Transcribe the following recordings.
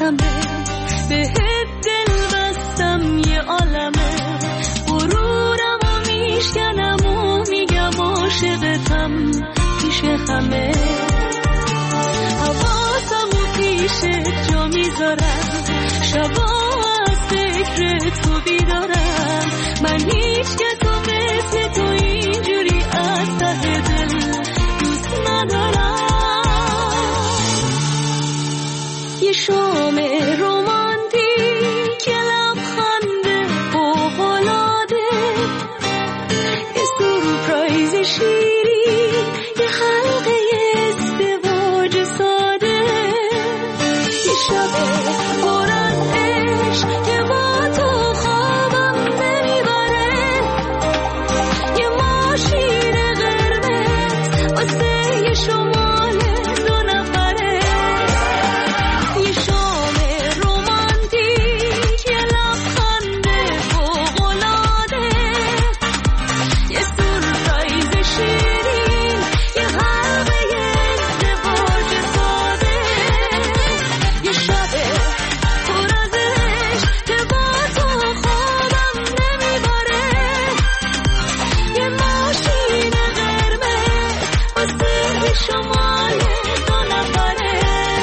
وطنه، بهت دل بستم یه عالمه، غرورم و میشکنم و میگم عاشقتم پیش همه، حواسم و پیشت جا میذارم، شبا از فکر تو بیدارم، من هیچ کس و مثل تو اینجوری از ته دل دوست ندارم. یه شام رومانتیک، یه لبخند فوق‌العاده، یه سورپرایز شیرین، یه حلقه ازدواج ساده، یه شب پر از عشق که با تو خوابم نمیبره، یه ماشین قرمز واسه یه شمال دو نفره، یه شام رومانتیک، یه لبخند فوق‌العاده، یه سورپرایز شیرین، یه حلقه ازدواج ساده، یه شب پر از عشق که با تو خوابم نمیبره، یه ماشین قرمز واسه یه شمال دو نفره.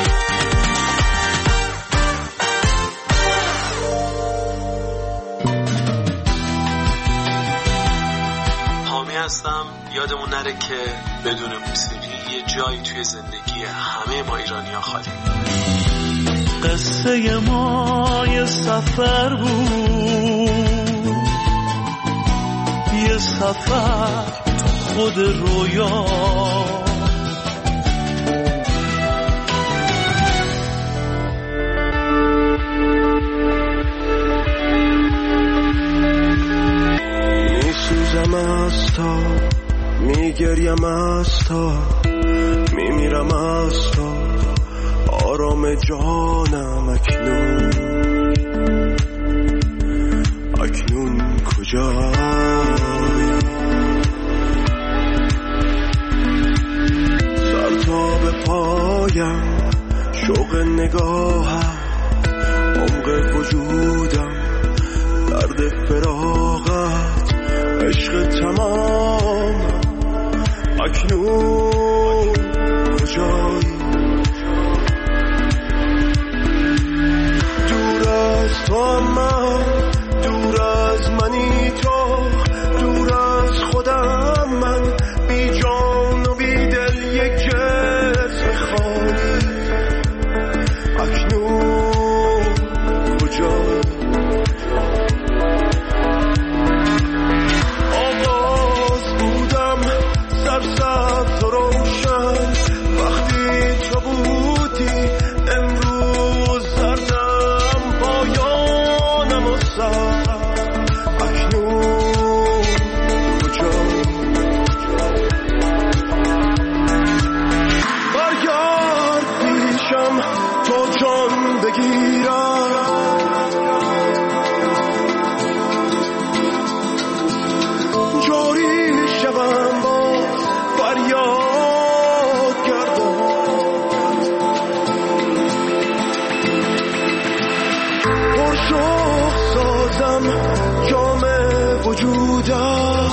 حامی هستم. یادمون نره که بدون موسیقی یه جایی توی زندگی همه ما ایرانی‌ها خالی. قصه ما یه سفر بود، یه سفر تو خود رویا، میسوزم از تا، میگریم از تا، میمیرم از تا، آرام جانم اکنون، اکنون کجایی؟ سر تا به پایم، شوق نگاهم، عمق وجودم، درد فراغت، عشق تمام، اکنون کجایی؟ دور از تو من، دور از منی تو، دور از خودم من، بی جان و بی دل یک جسم خالی، اکنون کجایی؟ سرسبز و روشن وقتی تو بودی، امروز زردم پایانم و سر، اکنون کجایی؟ برگرد پیشم تو جان بگیرم، جاری شوم با فریاد کردم، پرشوق سازم جام وجودم،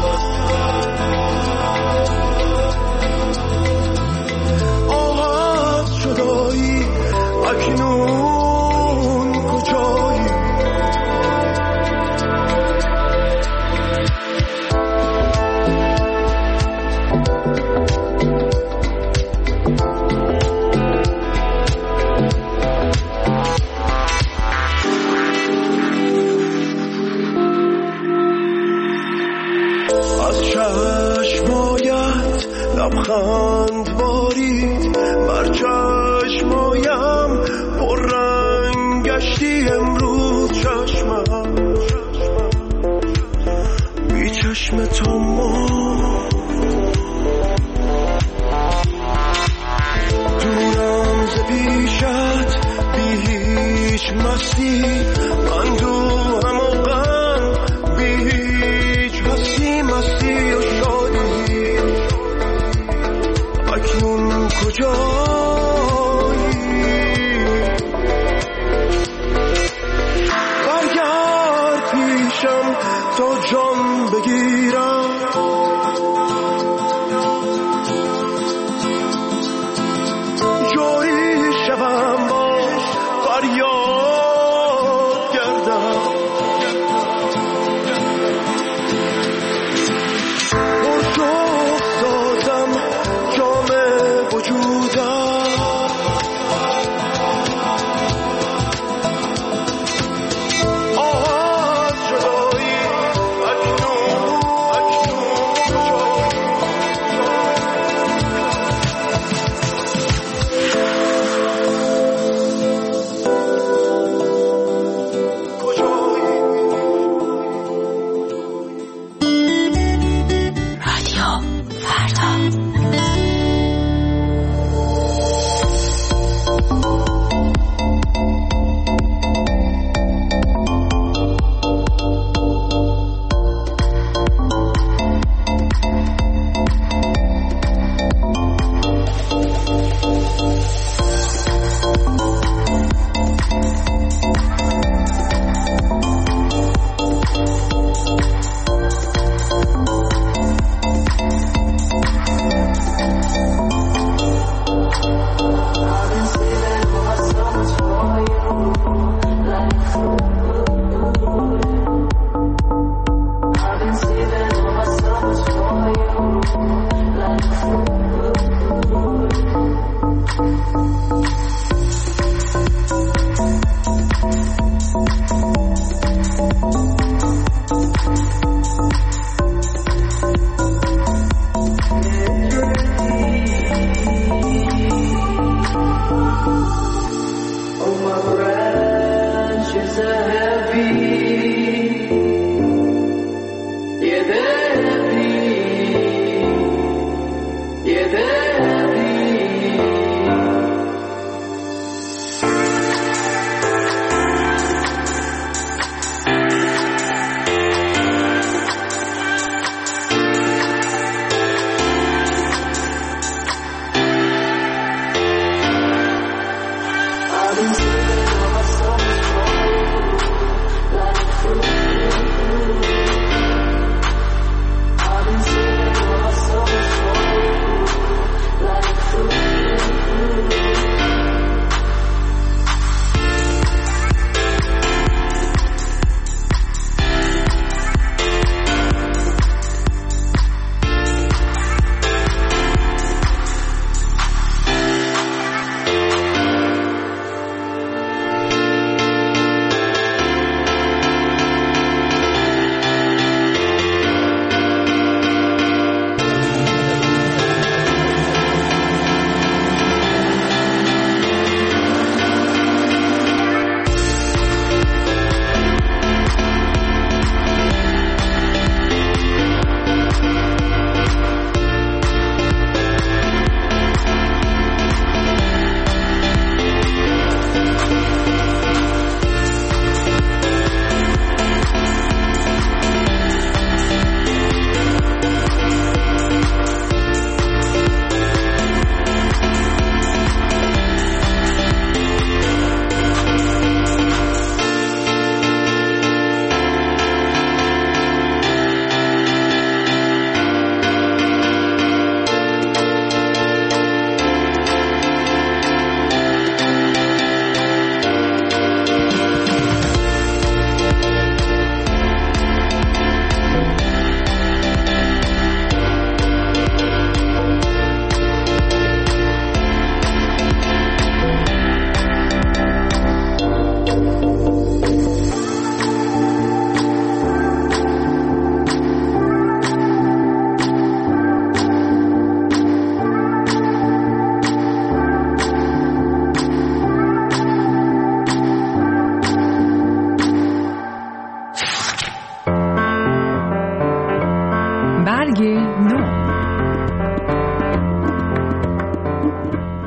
آهت شدایی، اکنون کجایی؟ از چشمایت لبخند بارید، بر چشمایم پر رنگ گشتی امروز چشمم، بی چشم تو ما، دورم ز پیشت بی هیچ مستی، من دوهم و غم بی هیچ هستی، مستی و شادی، اکنون کجایی؟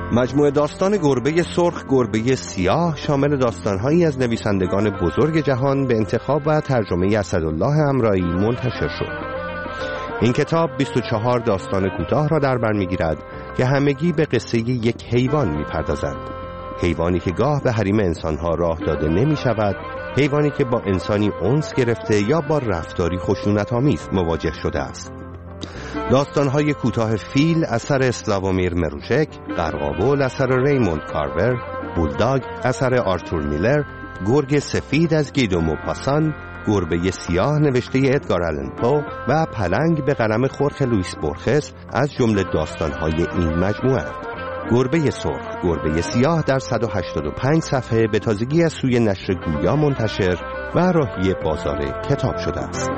مجموعه داستان گربه سرخ گربه سیاه شامل داستان‌هایی از نویسندگان بزرگ جهان به انتخاب و ترجمه اسدالله امرایی منتشر شد. این کتاب 24 داستان کوتاه را در بر می‌گیرد که همگی به قصه یک حیوان می‌پردازند. حیوانی که گاه به حریم انسان‌ها راه داده نمی‌شود، حیوانی که با انسانی انس گرفته یا با رفتاری خشونت‌آمیز مواجه شده است. داستان‌های کوتاه فیل اثر اسلاوومیر مروژک، قرقاول اثر ریموند کارور، بولداگ اثر آرتور میلر، گرگ سفید از گیدو موپاسان، گربه سیاه نوشته ادگار آلن پو و پلنگ به قلم خورخه لوئیس بورخس از جمله داستان‌های این مجموعه. گربه سرخ گربه سیاه در 185 صفحه به تازگی از سوی نشر گویا منتشر و راهی بازار کتاب شده است.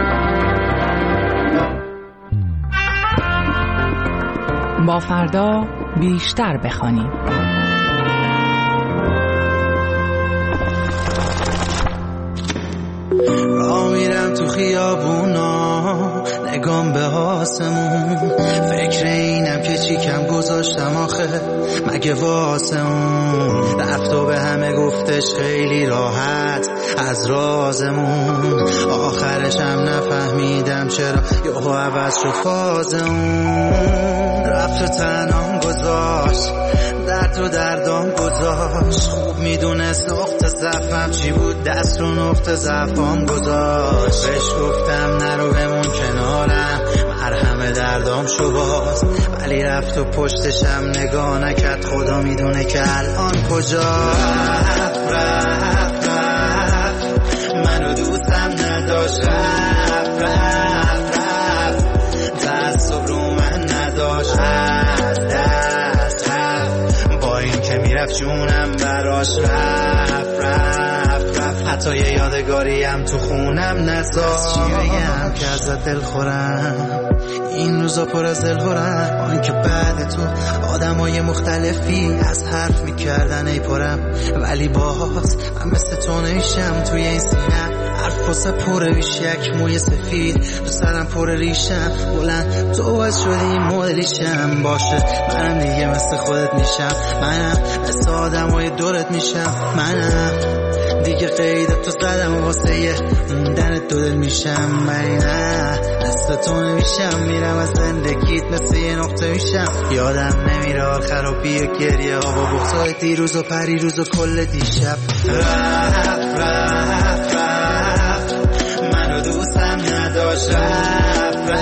با فردا بیشتر بخوانیم. راه میرم تو خیابونا نگام به آسمون، فکر اینم که چی کم گذاشتم آخه مگه واسه اون. رفت و به همه گفتش خیلی راحت از رازمون، آخرش هم نفهمیدم چرا یهو عوض شد فاز اون. رفت و تنهام گذاشت درد و دردام گذاشت، خوب میدونست نقطه ضعفم چی بود، دست رو نقطه ضعفام گذاشت. بهش گفتم نرو بمون کنارم مرهم دردام شو باز، ولی رفت و پشتشم نگاه نکرد، خدا میدونه که الان کجا. رفت منو دوستم نداشت، رفت دست رو من نداشت، از دست رفت با این که میرفت جونم براش، رفت حتی یه یادگاریم تو خونم نذاشت. چی بگم که ازت دل خورم، این روزا پر از دل خورم، آن که بعد تو آدمای مختلفی از حرف میکردن ای پرم، ولی باز من مثل تو نمیشم توی این سینم. حرف واسه پر ریشک موی سفید، تو سرم پر ریشم بلند، تو باز شدی مدلیشم. باشه منم دیگه مثل خودت میشم، منم مثل آدمای دورت میشم، منم دیگه قیدت تو زدم و واسه یه موندنت دو دل میشم. ولی نه مثل تو نمیشم، میرم از زندگیت مثل یه نقطه میشم. یادم نمیره آخر و بی و گریه ها با بختای دیروز و پریروز و کل دیشب. رفت منو دوستم نداشت، رفت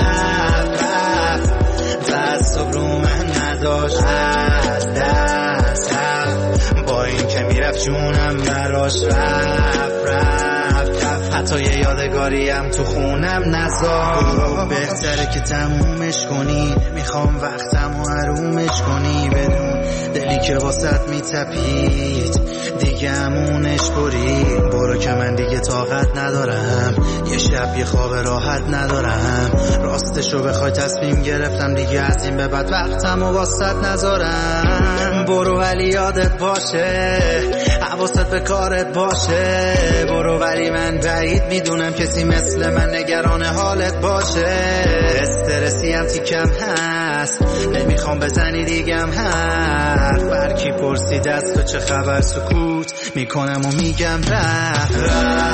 دست رو من نداشت، از دست رفت با این که میرفت جونم براش، رفت حتی یه یادگاریم تو خونم نذاشت. بهتره که تمومش کنی، میخوام وقتمو حرومش کنی، بدون دلی که واسط میتپید دیگه همونش برید. برو که من دیگه طاقت ندارم، یه شب یه خواب راحت ندارم، راستشو بخوای تصمیم گرفتم دیگه از این به بعد وقتمو واسط نذارم. برو ولی یادت باشه، حواست به کارت باشه، برو ولی من بعید میدونم کسی مثل من نگران حالت باشه. استرسی هم تیکم هست، نمیخوام بزنی دیگم حرف، برکی پرسید از تو چه خبر، سکوت میکنم و میگم رفت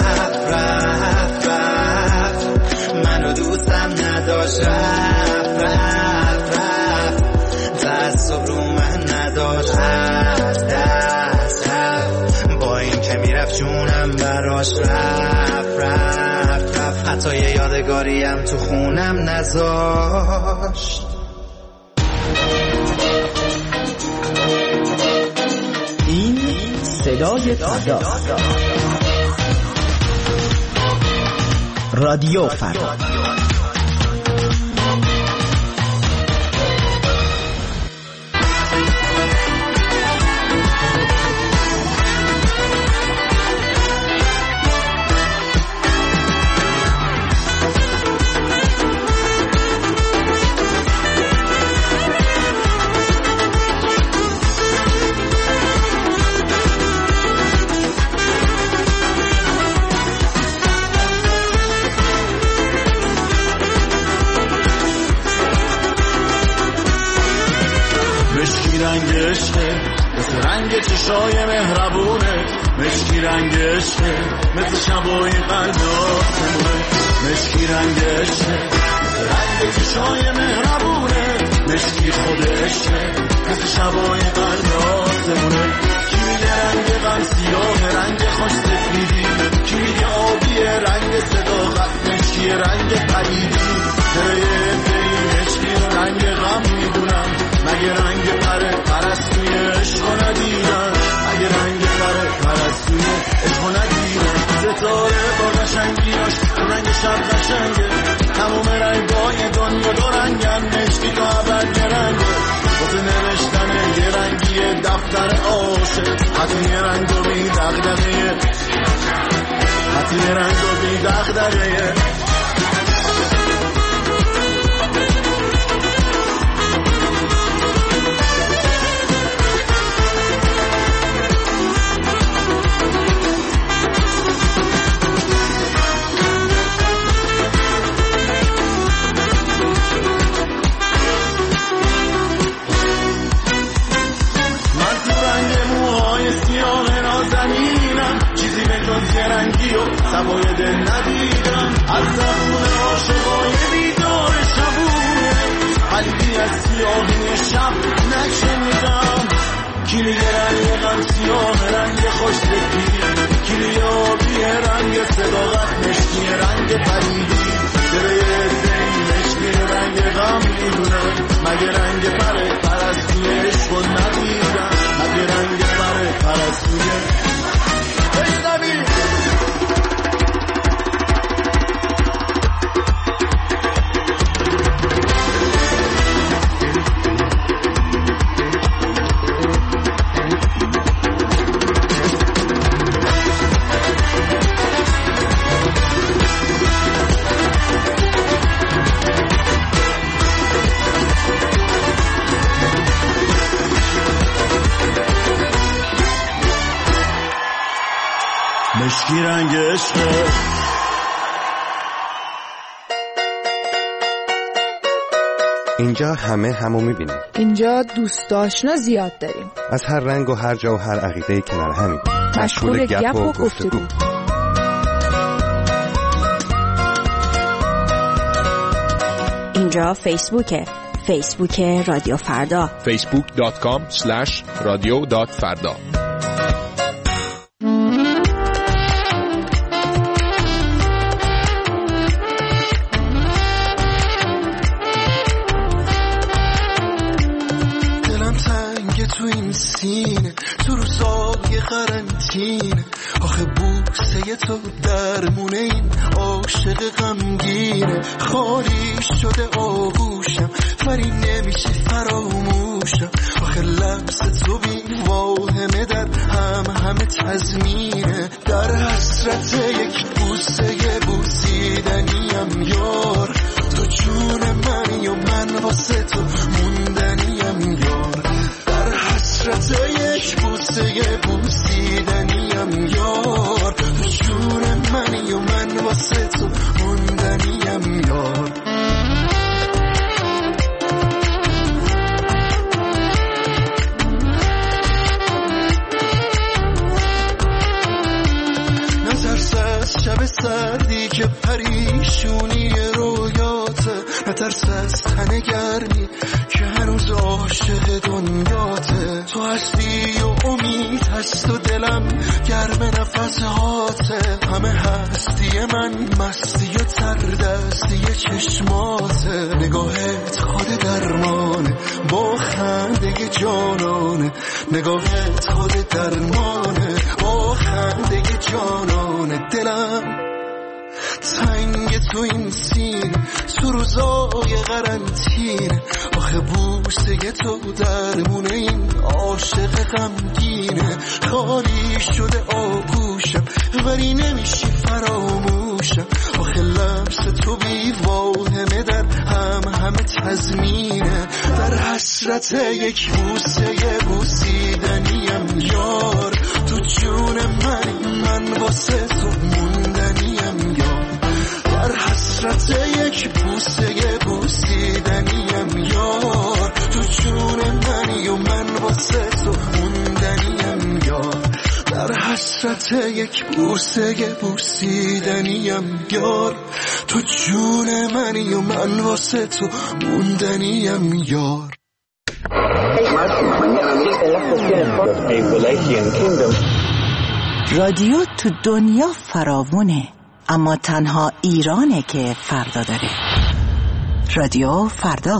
منو دوستم نداشت، رفت دست رو من نداشت، از دست رفت با این که میرفت جونم براش، رفت حتی یه یادگاریم تو خونم نذاشت. این صدای فرداست، رادیو فردا. مشکی رنگ عشقه مثل رنگ چشای مهربونه، مشکی رنگ عشقه مثل شبای قلباتمونه، مشکی رنگ عشقه مثل رنگ چشای مهربونه، مشکی خود عشقه مثل شبای قلباتمونه. کی میگه رنگ غم سیاه رنگ خوش سفیدی، کی میگه آبی رنگ صداقت، مشکی رنگ پریدی. مشکی رنگ غم میدونم، مگه رنگ پرستوی عشق ندیدم، مگه رنگ پرستوی عشق ندیدم. ستاره با قشنگیاش رنگ شب قشنگه، تموم رنگای دنیا دو رنگن، مشکی تا ابد یه رنگه. واسه نوشتن یه رنگی دفتر عاشق، حتی یه رنگ و بی دغدغه، حتی یه رنگ و بی دغدغه. رنگی و سبای دل ندیدم، از زبون عاشقای بیدار شبونه، قلبی از سیاهی شب نشنیدم. کی میگه رنگ غم سیاه رنگ خوش سفیدی، کی میگه آبی رنگ صداقت، مشکی رنگ پریدی. مشکی رنگ غم میدونم، مگه رنگ پرستوی عشق ندیدم، مگه رنگ پرستوی مشکی رنگ عشقه. اینجا همه همو میبینیم، اینجا دوست آشنا زیاد داریم، از هر رنگ و هر جا و هر عقیده کنار همین، مشغول گپ و گفتگو. اینجا فیسبوک رادیو فردا، facebook.com/radio.farda. تو این سینه تو روزای قرنطینه، آخه بوسه تو درمونه این عاشق غمگینه. خالی شده آغوشم ولی نمیشه فراموشم، آخه لمس تو بی واهمه در همه تضمینه. در حسرت یک بوسه بوسیدنیم یار، تو جون منی و من واسه تو موندنیم یار. حسرت یک بوسه بوسیدنیم یار، تو جون منی و من واسه تو موندنیم یار. نترس از شب سردی که پریشونی رویاته، نترس از تن گرمی که هنوز عاشق دنیاته. تو هستی و امید هست و دلم گرم نفساته، همه هستی من مستی و تردستی چشماته. نگاهت خود درمانه با خنده جانانه، نگاهت خود درمانه با خنده جانانه. دلم تنگ تو این سین تو روزای قرنطینه، آخه بوسه تو درمونه این عاشق غمگینه. خالی شده آغوشم ولی نمیشه فراموشم، آخه لمس تو بی واهمه در همه تضمینه. در حسرت یک بوسه بوسیدنیم یار، تو جون من واسه تو موندنیم یار. در حسرت یک بوسه بوسیدنیم یار، تو جون منی و من حسرت یک بوسه بوسیدنیم یار، تو جون منی و من واسه تو موندنیم یار. رادیو تو دنیا فراوونه، اما تنها ایرانه که فردا داره. رادیو فردا.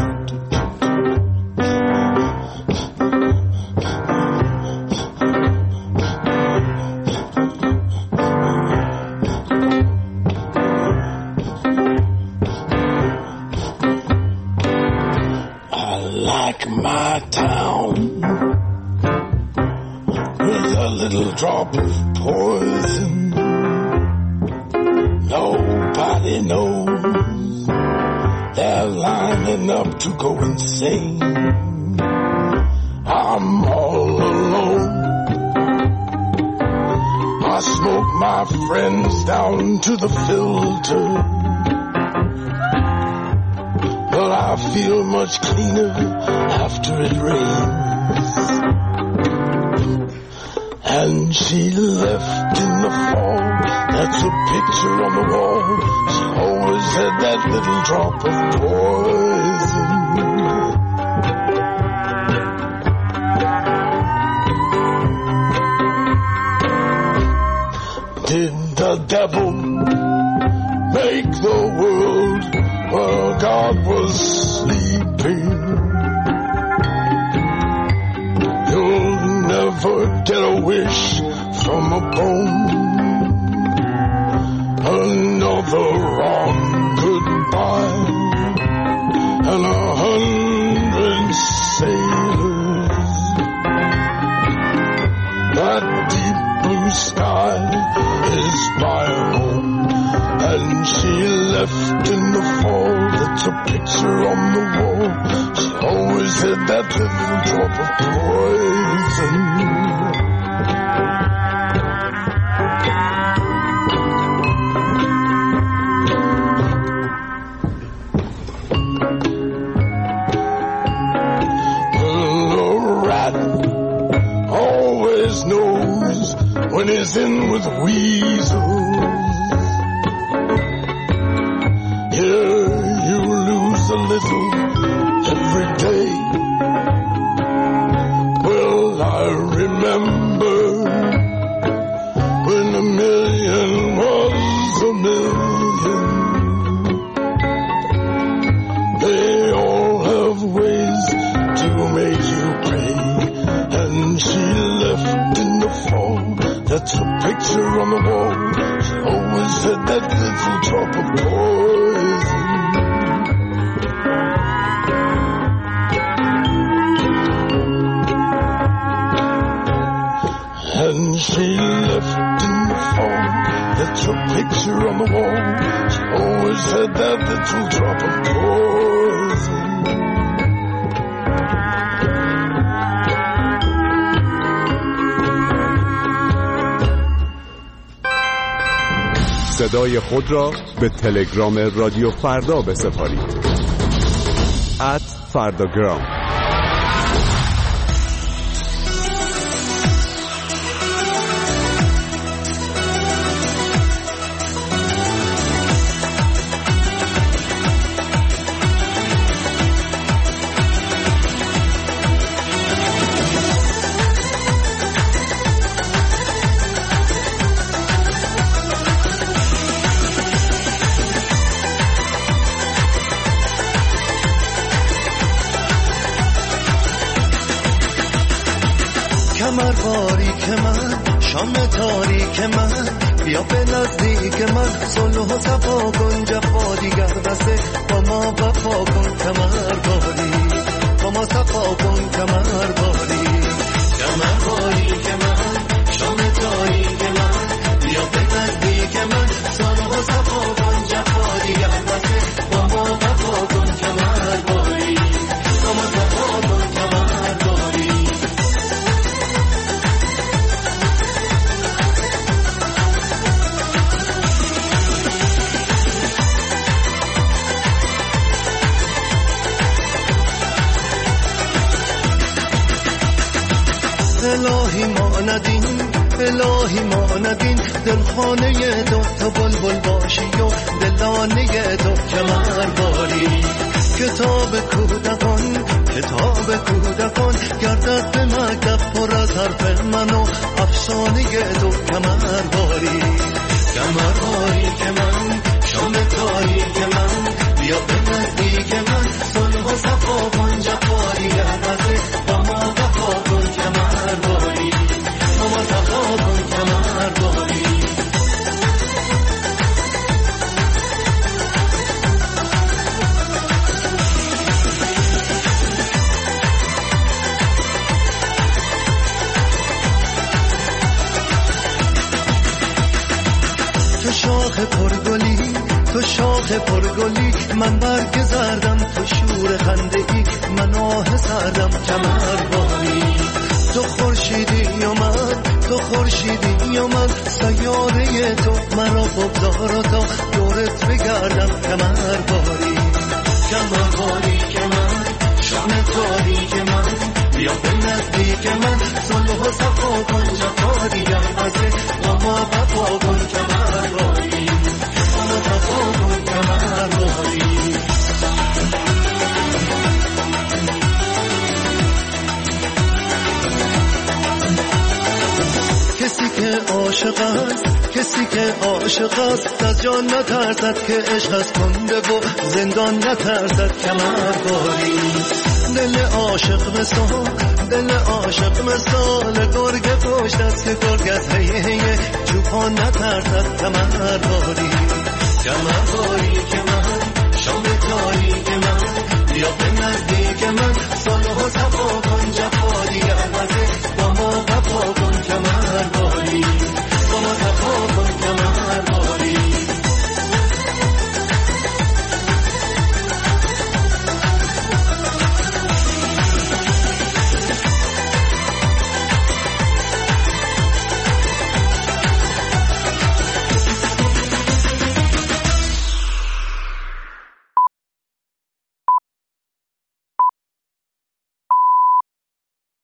My town with a little drop of poison nobody knows. They're lining up to go insane. I'm all alone. I smoke my friends down to the filter, but I feel much cleaner after it rains. And she left in the fall, that's a picture on the wall. She always had that little drop of poison. Did the devil make the world while God was sleeping? You'll never get a wish from a bone. Another wrong goodbye, and 100 sailors. That deep blue sky is my home, and she left in the fall. That's a picture on the wall. She always had that little drop of poison. The rat always knows when he's in with weasels. A little every day. Well, I remember when a million was a million. They all have ways to make you pay, and she left in the fall. That's a picture on the wall. She always had that little drop of poison. And she left in the fall. That's a picture on the wall. She always had that little drop of poison. صدای خود را به تلگرام رادیو فردا بسپارید. @فرداگرام. کمر باریک من، شام تاریک من، بیا به نزدیک من، صلح و صفا کن، جفا دیگر بسه، با ما وفا کن، کمر باری، با ما صفا کن، کمر باری. کمر باریک من، شام تاریک من، بیا به نزدیک من، صلح و صفا کن، جفا دیگر بسه، با ما وفا کن، کمر باری، با ما صفا کن، کمر باری. الهی ما ندیم الهی ماندین دلخانه تو بلبل باشی و دلانه تو کمر باری. کتاب کودکان گردد به مکتب پر از حرف من و افسانه تو کمر باری. کمر باری که من شام تاریک من بیا به نزدیک من صلح و صفا کن جفایی گردده با ما وفا کن کمر باری. با ما صفا کن کمر باری. تو شاخ پرگلی من برگ زردم، تو شور خنده ای من آه سردم کمر باری. تو خورشیدی و من سیاره تو مرا بگذار و تا دورت بگردم کمر باری. کمر باری که من شام تاریک من بیا به نزدیک من صلح و صفا کن جفایی گردده با ما وفا کن کمر باری. کسی که عاشق است از جان نترسد که عشق از کنده و زندان نترسد کمر باری. دل عاشق مثال گرگ پشت است که گرگ از هیه چوپان نترسد کمر باری. کمر باری که من شام تاریک من بیا به نزدیک من